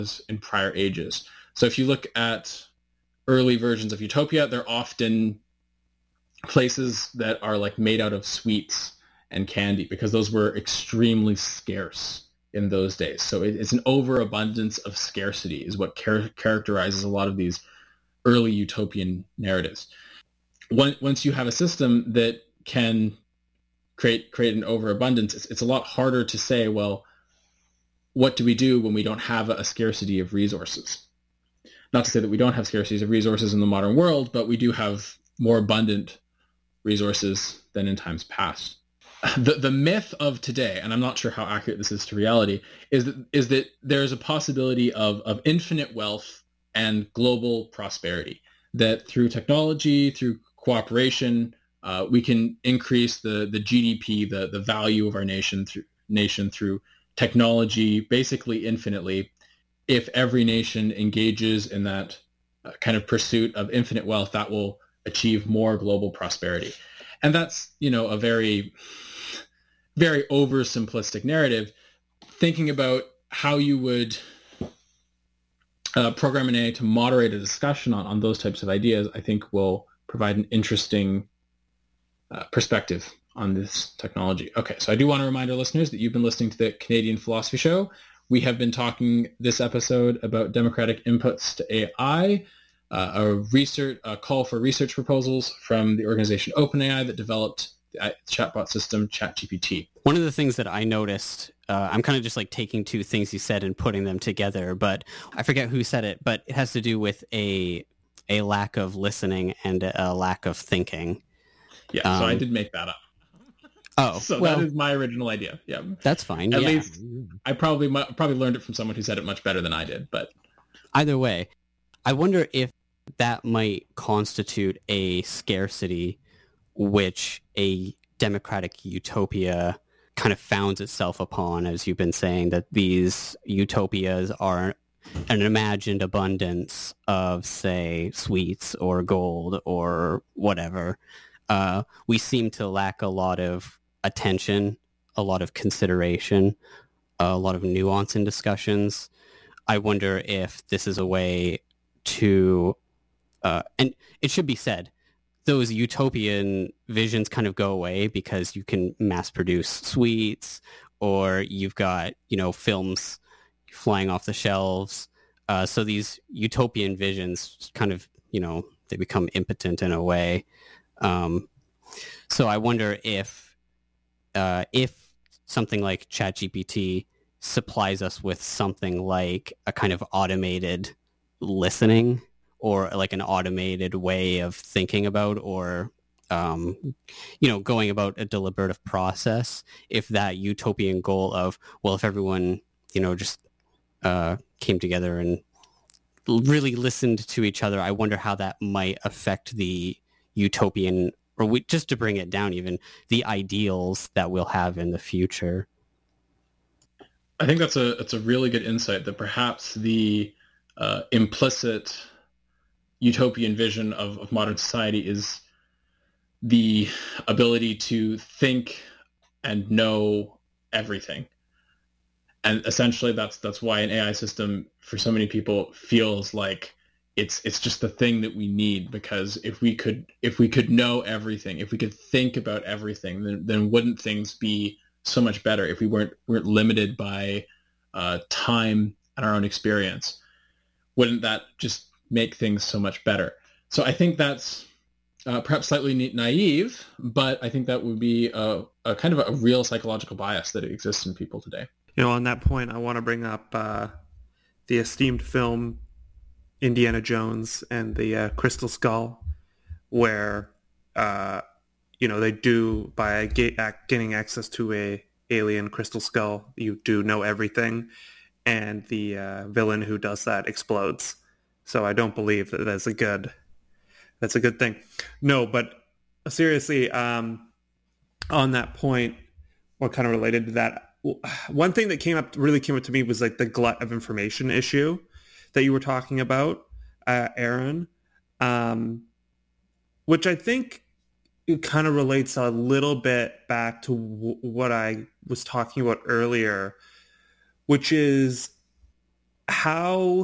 in prior ages. So if you look at early versions of Utopia, they're often places that are like made out of sweets and candy because those were extremely scarce in those days. So it's an overabundance of scarcity is what characterizes a lot of these early utopian narratives. Once you have a system that can create an overabundance, it's a lot harder to say, well, what do we do when we don't have a scarcity of resources? Not to say that we don't have scarcities of resources in the modern world, but we do have more abundant resources than in times past. The myth of today, and I'm not sure how accurate this is to reality, is that there's a possibility of infinite wealth and global prosperity. That through technology, through cooperation, we can increase the GDP, the value of our nation through technology, basically infinitely. If every nation engages in that kind of pursuit of infinite wealth, that will achieve more global prosperity. And that's, a very, very oversimplistic narrative. Thinking about how you would program an AI to moderate a discussion on those types of ideas, I think will provide an interesting perspective on this technology. Okay, so I do want to remind our listeners that you've been listening to the Canadian Philosophy Show. We have been talking this episode about democratic inputs to AI, a call for research proposals from the organization OpenAI that developed the chatbot system ChatGPT. One of the things that I noticed, I'm kind of just like taking two things you said and putting them together, but I forget who said it, but it has to do with a lack of listening and a lack of thinking. Yeah, so I did make that up. Oh, so well, that is my original idea. Yeah, that's fine. At least I probably learned it from someone who said it much better than I did. But either way, I wonder if that might constitute a scarcity, which a democratic utopia kind of founds itself upon, as you've been saying, that these utopias are an imagined abundance of, say, sweets or gold or whatever. We seem to lack a lot of attention, a lot of consideration, a lot of nuance in discussions. I wonder if this is a way to, and it should be said, those utopian visions kind of go away because you can mass produce sweets, or you've got, films flying off the shelves. So these utopian visions kind of, they become impotent in a way. So I wonder if something like ChatGPT supplies us with something like a kind of automated listening, or like an automated way of thinking about, or going about a deliberative process, if that utopian goal of, well, if everyone just came together and really listened to each other, I wonder how that might affect the utopian, or just to bring it down, even the ideals that we'll have in the future. I think that's a really good insight, that perhaps the implicit utopian vision of modern society is the ability to think and know everything. And essentially that's why an AI system for so many people feels like it's just the thing that we need, because if we could know everything, if we could think about everything, then wouldn't things be so much better if we weren't limited by time and our own experience? Wouldn't that just make things so much better? So I think that's perhaps slightly naive, but I think that would be a kind of a real psychological bias that exists in people today. On that point, I want to bring up the esteemed film Indiana Jones and the Crystal Skull, where they do, by getting access to a alien crystal skull, you do know everything, and the villain who does that explodes. So I don't believe that that's a good thing. No, but seriously, on that point, what kind of related to that, one thing that really came up to me was like the glut of information issue that you were talking about, Aaron, which I think it kind of relates a little bit back to what I was talking about earlier, which is how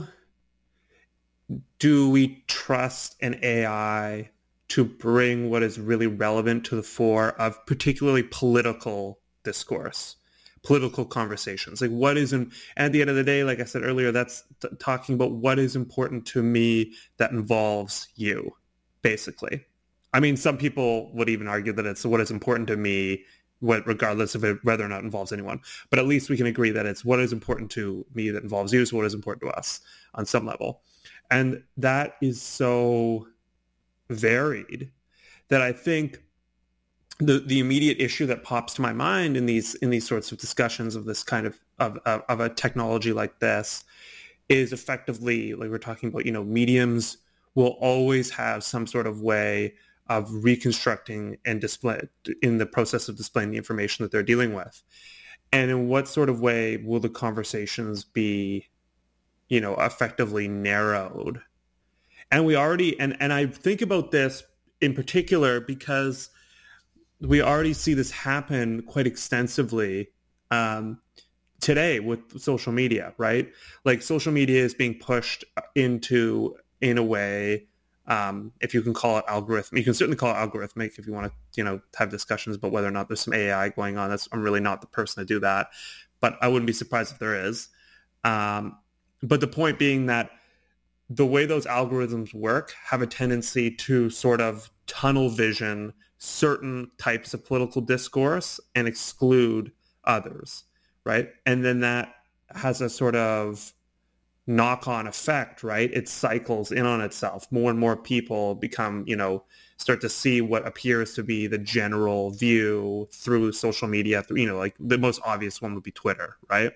do we trust an AI to bring what is really relevant to the fore of particularly political discourse, political conversations? Like what is, and at the end of the day, like I said earlier, that's talking about what is important to me that involves you, basically. I mean, some people would even argue that it's what is important to me, regardless of whether or not it involves anyone. But at least we can agree that it's what is important to me that involves you, so what is important to us on some level. And that is so varied that I think the immediate issue that pops to my mind in these sorts of discussions of this kind of a technology like this is effectively, like we're talking about, mediums will always have some sort of way of reconstructing and display in the process of displaying the information that they're dealing with. And in what sort of way will the conversations be, effectively narrowed? And we already, and I think about this in particular because we already see this happen quite extensively today with social media, right? Like social media is being pushed into, in a way, if you can call it algorithm, you can certainly call it algorithmic if you want to, have discussions about whether or not there's some AI going on. I'm really not the person to do that, but I wouldn't be surprised if there is. But the point being that the way those algorithms work have a tendency to sort of tunnel vision certain types of political discourse and exclude others, right? And then that has a sort of knock-on effect, right? It cycles in on itself. More and more people become, start to see what appears to be the general view through social media. Like the most obvious one would be Twitter, right?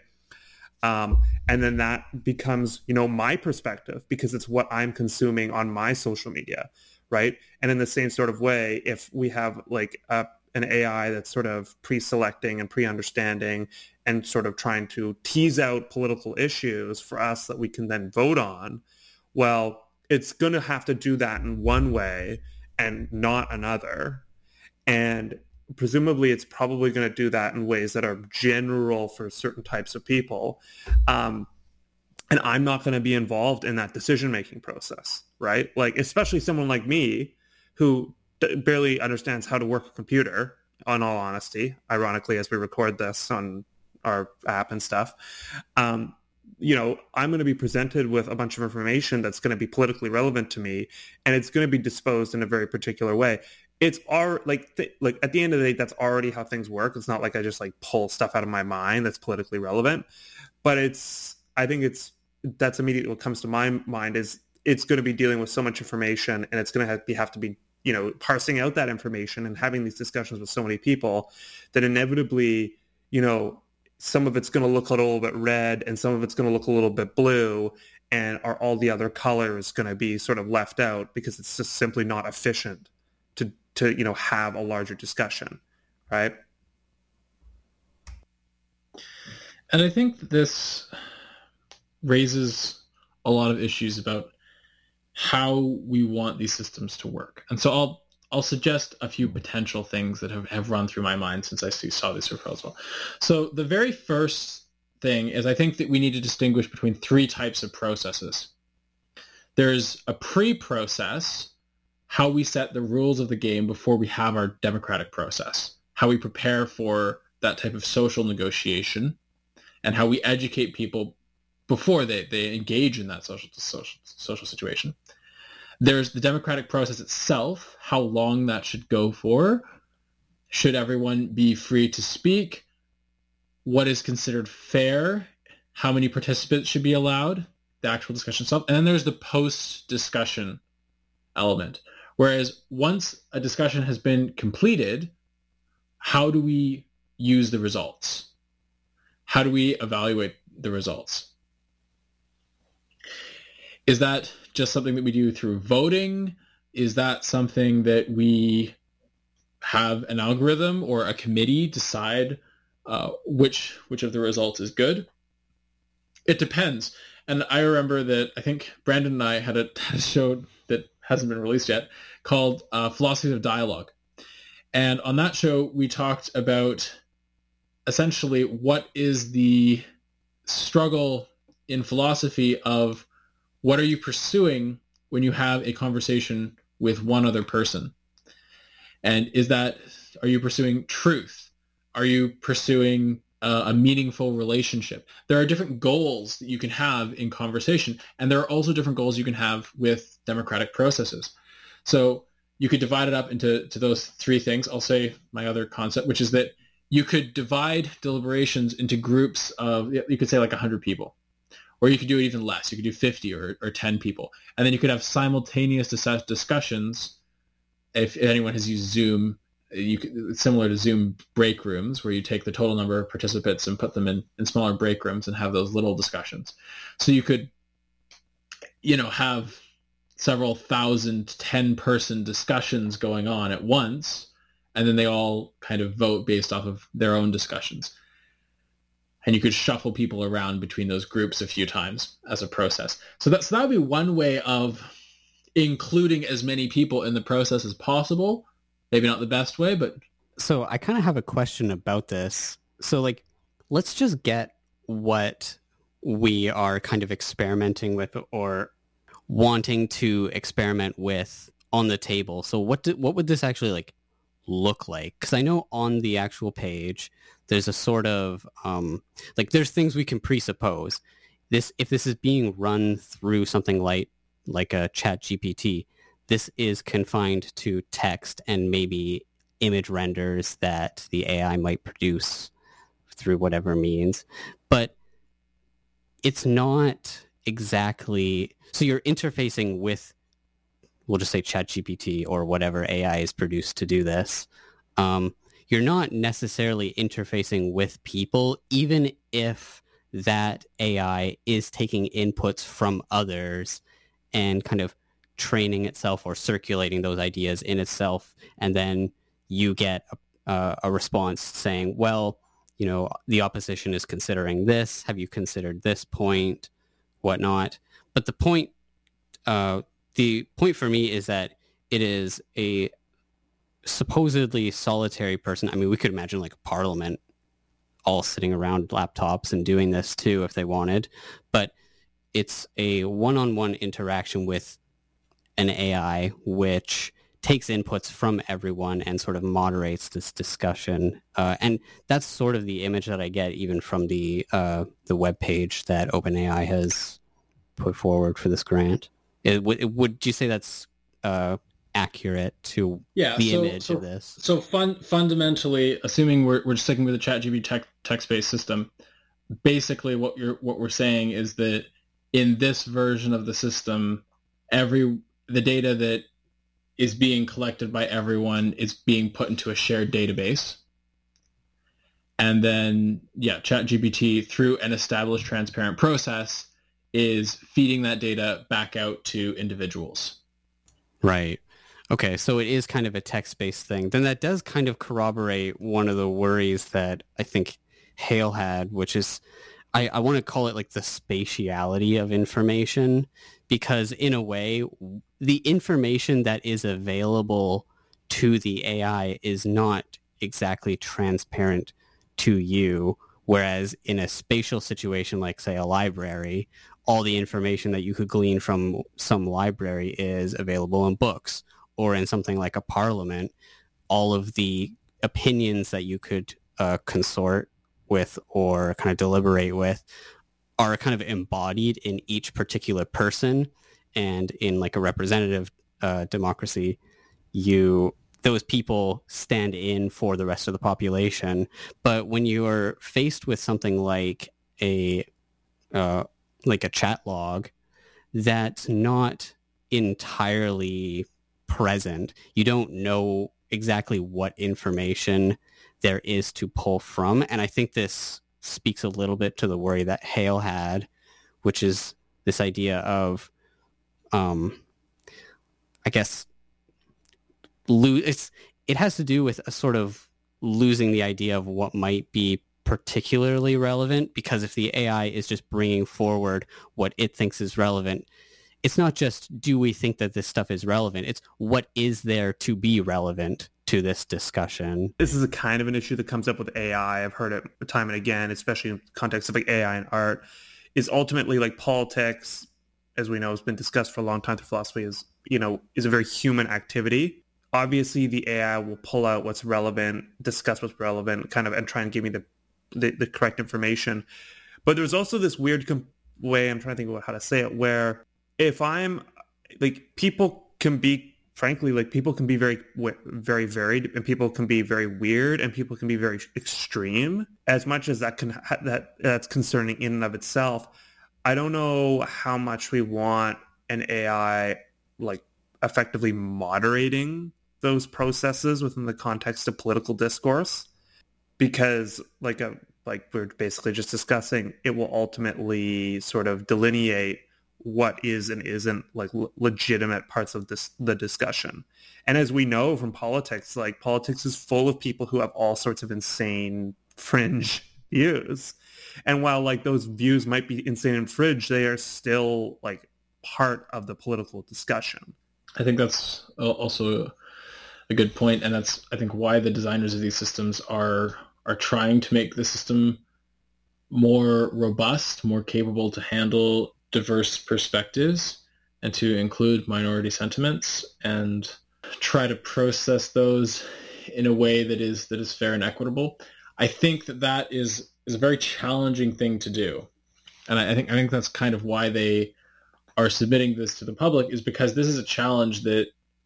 And then that becomes, my perspective because it's what I'm consuming on my social media, right? And in the same sort of way, if we have like an AI that's sort of pre-selecting and pre-understanding and sort of trying to tease out political issues for us that we can then vote on, well, it's going to have to do that in one way and not another. And presumably it's probably going to do that in ways that are general for certain types of people. And I'm not going to be involved in that decision-making process, right? Like, especially someone like me who barely understands how to work a computer, in all honesty, ironically, as we record this on our app and stuff. I'm going to be presented with a bunch of information that's going to be politically relevant to me, and it's going to be disposed in a very particular way. It's like at the end of the day, that's already how things work. It's not like I just like pull stuff out of my mind that's politically relevant, but I think that's immediately what comes to my mind is it's going to be dealing with so much information, and it's going to have to be, parsing out that information and having these discussions with so many people that inevitably, some of it's going to look a little bit red and some of it's going to look a little bit blue, and are all the other colors going to be sort of left out because it's just simply not efficient to have a larger discussion, right? And I think this raises a lot of issues about how we want these systems to work. And so I'll suggest a few potential things that have run through my mind since I saw this proposal. So the very first thing is I think that we need to distinguish between three types of processes. There's a pre-process, how we set the rules of the game before we have our democratic process, how we prepare for that type of social negotiation, and how we educate people before they engage in that social situation. There's the democratic process itself, how long that should go for. Should everyone be free to speak? What is considered fair? How many participants should be allowed? The actual discussion itself. And then there's the post-discussion element. Whereas once a discussion has been completed, how do we use the results? How do we evaluate the results? Is that just something that we do through voting? Is that something that we have an algorithm or a committee decide which of the results is good? It depends. And I remember that I think Brandon and I had a show that hasn't been released yet called Philosophy of Dialogue. And on that show, we talked about essentially what is the struggle in philosophy of what are you pursuing when you have a conversation with one other person? And are you pursuing truth? Are you pursuing a meaningful relationship? There are different goals that you can have in conversation, and there are also different goals you can have with democratic processes. So you could divide it up into those three things. I'll say my other concept, which is that you could divide deliberations into groups of, you could say like 100 people, or you could do it even less. You could do 50 or 10 people. And then you could have simultaneous discussions. If anyone has used Zoom, similar to Zoom break rooms, where you take the total number of participants and put them in smaller break rooms and have those little discussions. So you could, have several thousand 10-person discussions going on at once, and then they all kind of vote based off of their own discussions. And you could shuffle people around between those groups a few times as a process. So that would be one way of including as many people in the process as possible. Maybe not the best way, but... So I kind of have a question about this. So let's just get what we are kind of experimenting with or wanting to experiment with on the table. So what would this actually look like? Because I know on the actual page there's a sort of there's things we can presuppose. If this is being run through something like a ChatGPT, this is confined to text and maybe image renders that the AI might produce through whatever means. But it's not exactly... So you're interfacing with, we'll just say ChatGPT or whatever AI is produced to do this. You're not necessarily interfacing with people, even if that AI is taking inputs from others and kind of training itself or circulating those ideas in itself. And then you get a response saying, well, the opposition is considering this. Have you considered this point? Whatnot. But the point for me is that it is a supposedly solitary person. I mean, we could imagine like a parliament all sitting around laptops and doing this too if they wanted. But it's a one-on-one interaction with an AI which takes inputs from everyone and sort of moderates this discussion. And that's sort of the image that I get even from the web page that OpenAI has put forward for this grant. Would you say that's accurate to the image of this? So fundamentally, assuming we're sticking with the ChatGPT text-based system, basically what we're saying is that in this version of the system, the data that is being collected by everyone is being put into a shared database. And then, ChatGPT, through an established transparent process, is feeding that data back out to individuals. Right. Okay, so it is kind of a text-based thing. Then that does kind of corroborate one of the worries that I think Hale had, which is, I want to call it like the spatiality of information, because in a way, the information that is available to the AI is not exactly transparent to you, whereas in a spatial situation like, say, a library, all the information that you could glean from some library is available in books, or in something like a parliament, all of the opinions that you could consort with or kind of deliberate with are kind of embodied in each particular person. And in like a representative democracy, those people stand in for the rest of the population. But when you're faced with something like a chat log that's not entirely present, you don't know exactly what information there is to pull from. And I think this speaks a little bit to the worry that Hale had, which is this idea of, I guess, it has to do with a sort of losing the idea of what might be particularly relevant, because if the AI is just bringing forward what it thinks is relevant, it's not just, do we think that this stuff is relevant? It's what is there to be relevant to this discussion? This is a kind of an issue that comes up with AI. I've heard it time and again, especially in the context of like AI and art, is ultimately like politics, as we know, has been discussed for a long time through philosophy, is a very human activity. Obviously, the AI will pull out what's relevant, discuss what's relevant, kind of, and try and give me the correct information. But there's also this weird way, I'm trying to think about how to say it, where if I'm like, people can be, frankly, like people can be very, very varied, and people can be very weird, and people can be very extreme. As much as that's concerning in and of itself, I don't know how much we want an AI like effectively moderating those processes within the context of political discourse, because like we're basically just discussing, it will ultimately sort of delineate what is and isn't like legitimate parts of the discussion. And as we know from politics, like politics is full of people who have all sorts of insane fringe views. And while like those views might be insane and fringe, they are still like part of the political discussion. I think that's also a good point, and that's, I think, why the designers of these systems are trying to make the system more robust, more capable to handle diverse perspectives and to include minority sentiments and try to process those in a way that is fair and equitable. I think that is a very challenging thing to do, and I think that's kind of why they are submitting this to the public, is because this is a challenge that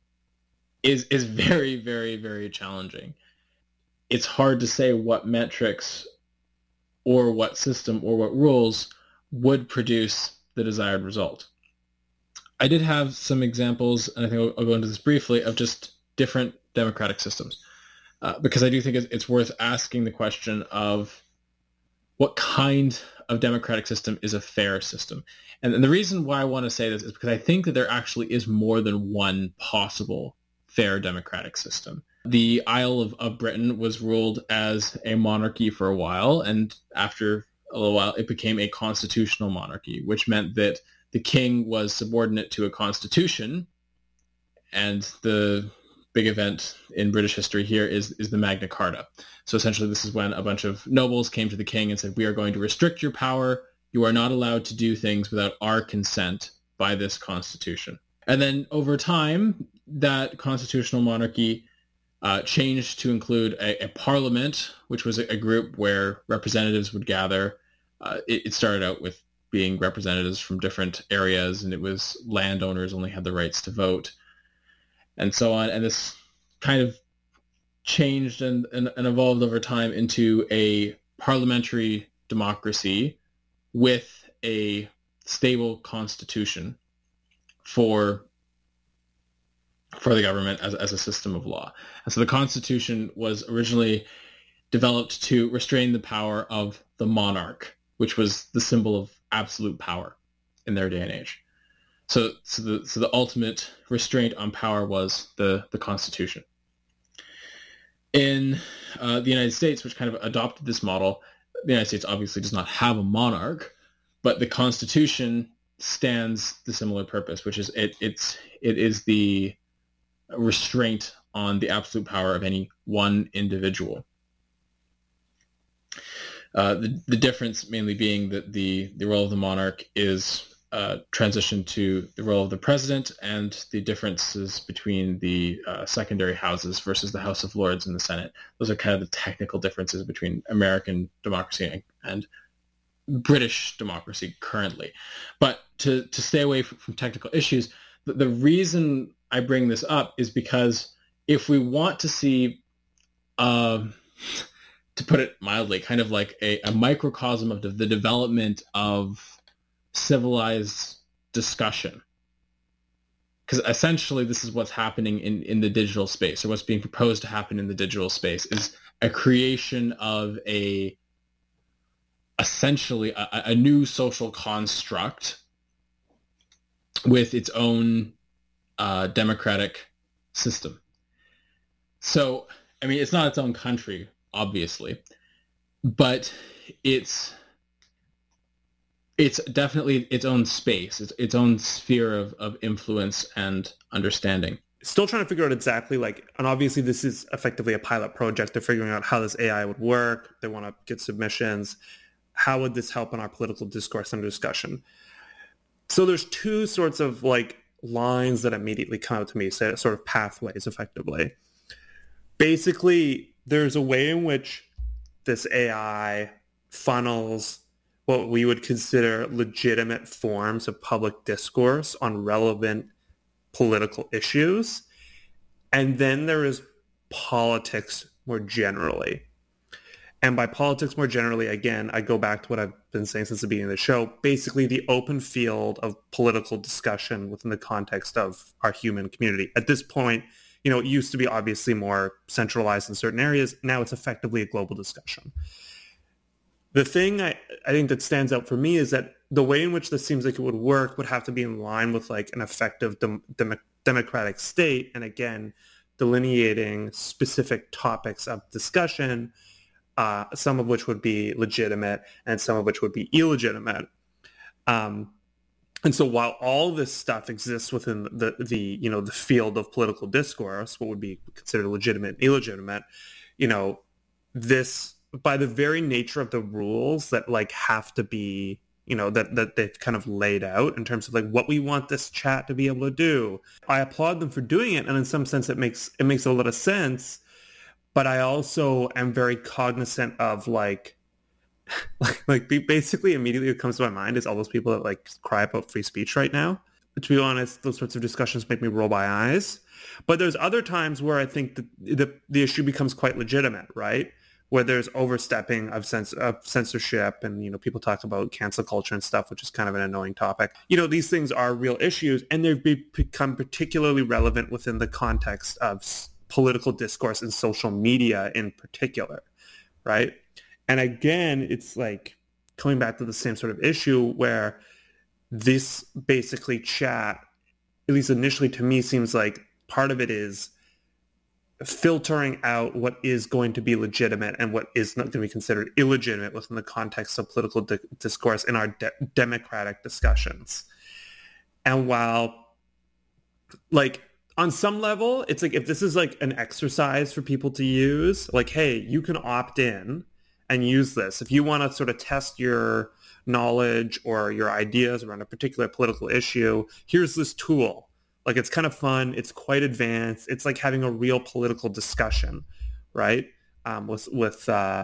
is very, very, very challenging. It's hard to say what metrics or what system or what rules would produce the desired result. I did have some examples, and I think I'll go into this briefly, of just different democratic systems, because I do think it's worth asking the question of what kind of democratic system is a fair system. And the reason why I want to say this is because I think that there actually is more than one possible fair democratic system. The Isle of Britain was ruled as a monarchy for a while, and after a little while it became a constitutional monarchy, which meant that the king was subordinate to a constitution. And the big event in British history here is the Magna Carta. So essentially this is when a bunch of nobles came to the king and said, we are going to restrict your power. You are not allowed to do things without our consent by this constitution. And then over time, that constitutional monarchy changed to include a parliament, which was a group where representatives would gather. It started out with being representatives from different areas, and it was landowners only had the rights to vote, and so on. And this kind of changed and evolved over time into a parliamentary democracy with a stable constitution for the government as a system of law. And so the Constitution was originally developed to restrain the power of the monarch, which was the symbol of absolute power in their day and age. So the ultimate restraint on power was the Constitution. In the United States, which kind of adopted this model, the United States obviously does not have a monarch, but the Constitution stands the similar purpose, which is it is the restraint on the absolute power of any one individual. The difference mainly being that the role of the monarch is transitioned to the role of the president, and the differences between the secondary houses versus the House of Lords and the Senate. Those are kind of the technical differences between American democracy and British democracy currently. But to stay away from technical issues, the reason I bring this up is because if we want to see, to put it mildly, kind of like a microcosm of the development of civilized discussion, because essentially this is what's happening in the digital space, or what's being proposed to happen in the digital space, is a creation of essentially a new social construct with its own democratic system. So, I mean, it's not its own country, obviously, but it's definitely its own space, its own sphere of influence and understanding. Still trying to figure out exactly, like, and obviously this is effectively a pilot project. They're figuring out how this AI would work. They want to get submissions. how would this help in our political discourse and discussion? So there's two sorts of like lines that immediately come out to me, so sort of pathways effectively. Basically, there's a way in which this AI funnels what we would consider legitimate forms of public discourse on relevant political issues. And then there is politics more generally. And by politics more generally, again, I go back to what I've been saying since the beginning of the show, basically the open field of political discussion within the context of our human community. At this point, you know, it used to be obviously more centralized in certain areas. Now it's effectively a global discussion. The thing I think that stands out for me is that the way in which this seems like it would work would have to be in line with like an effective democratic state. And again, delineating specific topics of discussion, some of which would be legitimate and some of which would be illegitimate. And so while all this stuff exists within the field of political discourse, what would be considered legitimate and illegitimate, you know, this, by the very nature of the rules that like have to be, you know, that they've kind of laid out in terms of like what we want this chat to be able to do, I applaud them for doing it. And in some sense, it makes a lot of sense. But I also am very cognizant of like basically immediately what comes to my mind is all those people that like cry about free speech right now. To be honest, those sorts of discussions make me roll my eyes. But there's other times where I think that the issue becomes quite legitimate, right? Where there's overstepping of censorship, and you know, people talk about cancel culture and stuff, which is kind of an annoying topic. You know, these things are real issues, and they've become particularly relevant within the context of political discourse and social media in particular, right? And again, it's like coming back to the same sort of issue where this basically chat, at least initially to me, seems like part of it is filtering out what is going to be legitimate and what is not going to be considered illegitimate within the context of political discourse in our democratic discussions. And while, like, on some level, it's like if this is like an exercise for people to use, like, hey, you can opt in and use this. If you want to sort of test your knowledge or your ideas around a particular political issue, here's this tool. Like, it's kind of fun. It's quite advanced. It's like having a real political discussion, right? With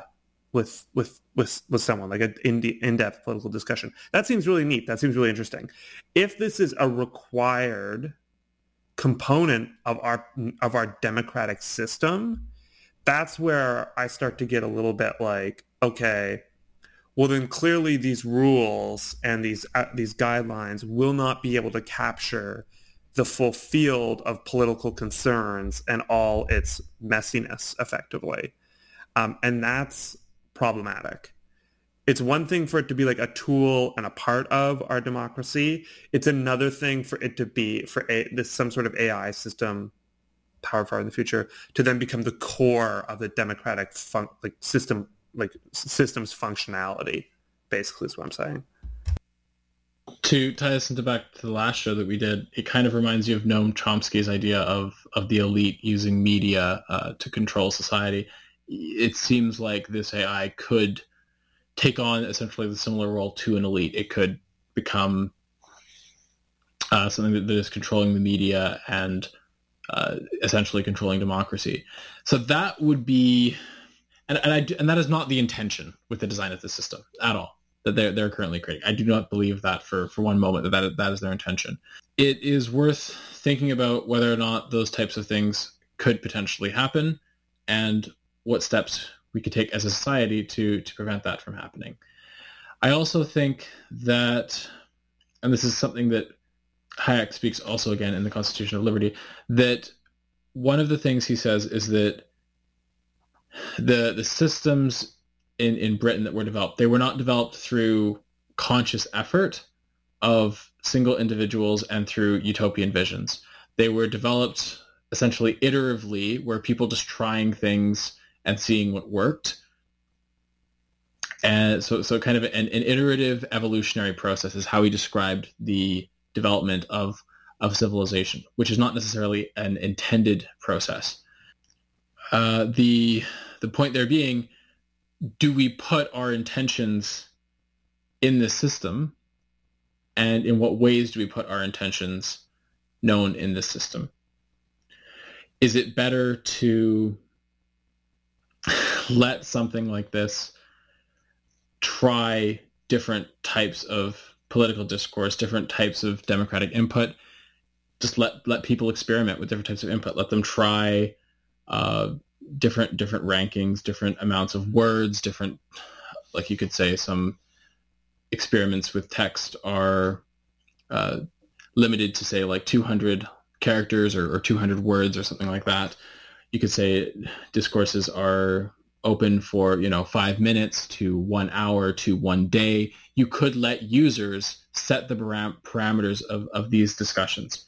someone, like an in-depth political discussion. That seems really neat. That seems really interesting. If this is a required component of our democratic system, that's where I start to get a little bit like, okay, well then clearly these rules and these guidelines will not be able to capture the full field of political concerns and all its messiness effectively. And that's problematic. It's one thing for it to be like a tool and a part of our democracy. It's another thing for it to be some sort of AI system, power far in the future, to then become the core of the democratic system's functionality. Basically, is what I'm saying. To tie us back to the last show that we did, it kind of reminds you of Noam Chomsky's idea of the elite using media to control society. It seems like this AI could take on essentially the similar role to an elite. It could become something that is controlling the media and essentially controlling democracy. So that would be, and that is not the intention with the design of the system at all that they're currently creating. I do not believe that for one moment that is their intention. It is worth thinking about whether or not those types of things could potentially happen and what steps we could take as a society to prevent that from happening. I also think that, and this is something that Hayek speaks also again in the Constitution of Liberty, that one of the things he says is that the systems in Britain that were developed, they were not developed through conscious effort of single individuals and through utopian visions. They were developed essentially iteratively, where people just trying things and seeing what worked. And so kind of an iterative evolutionary process is how he described the development of civilization, which is not necessarily an intended process. The point there being, do we put our intentions in this system, and in what ways do we put our intentions known in this system? Is it better to let something like this try different types of political discourse, different types of democratic input? Just let people experiment with different types of input. Let them try different rankings, different amounts of words, different, like you could say, some experiments with text are limited to, say, like 200 characters or 200 words or something like that. You could say discourses are open for 5 minutes to 1 hour to 1 day. You could let users set the parameters of these discussions,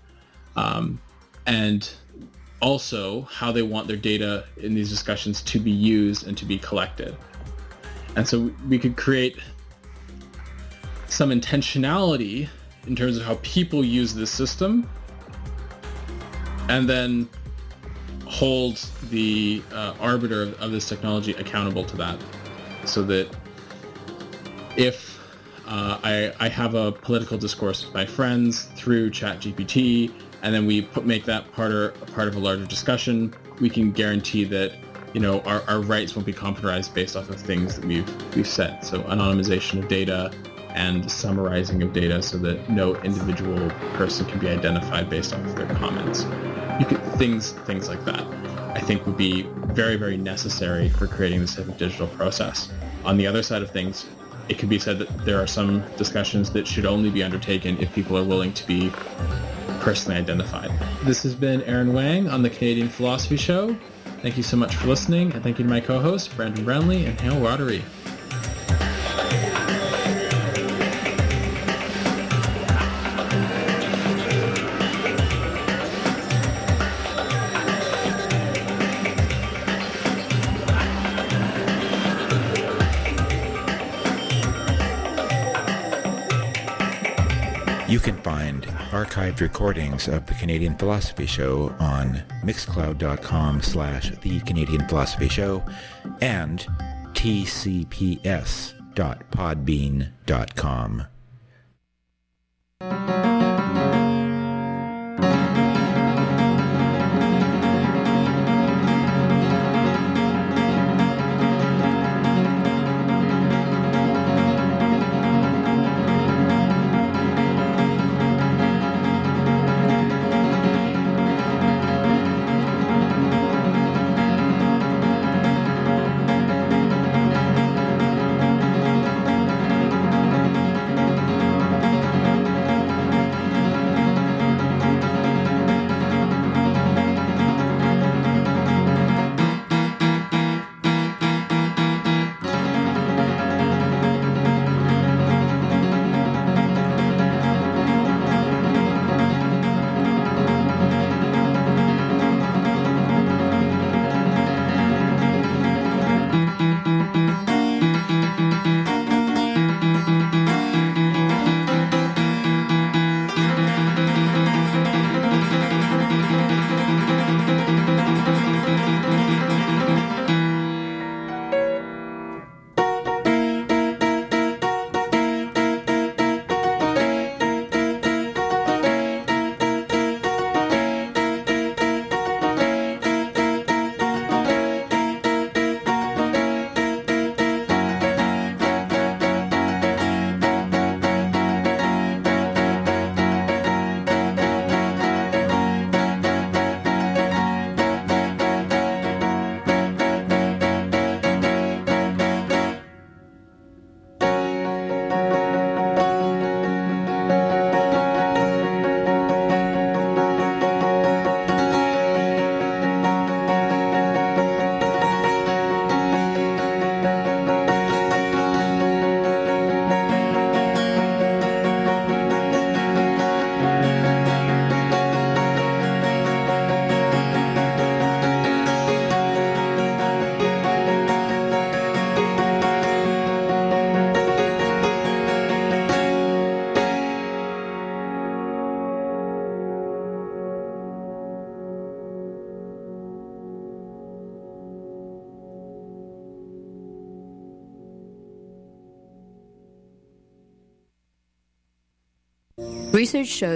and also how they want their data in these discussions to be used and to be collected. And so we could create some intentionality in terms of how people use this system, and then hold the arbiter of this technology accountable to that. So that if I have a political discourse with my friends through ChatGPT, and then we make that part of a larger discussion, we can guarantee that our rights won't be compromised based off of things that we've set. So anonymization of data and summarizing of data, so that no individual person can be identified based off of their comments. Things like that, I think, would be very, very necessary for creating this type of digital process. On the other side of things, it could be said that there are some discussions that should only be undertaken if people are willing to be personally identified. This has been Aaron Wang on the Canadian Philosophy Show. Thank you so much for listening, and thank you to my co-hosts, Brandon Brownlee and Hale Roddery. You can find archived recordings of the Canadian Philosophy Show on mixcloud.com/The Canadian Philosophy Show and tcps.podbean.com. Research shows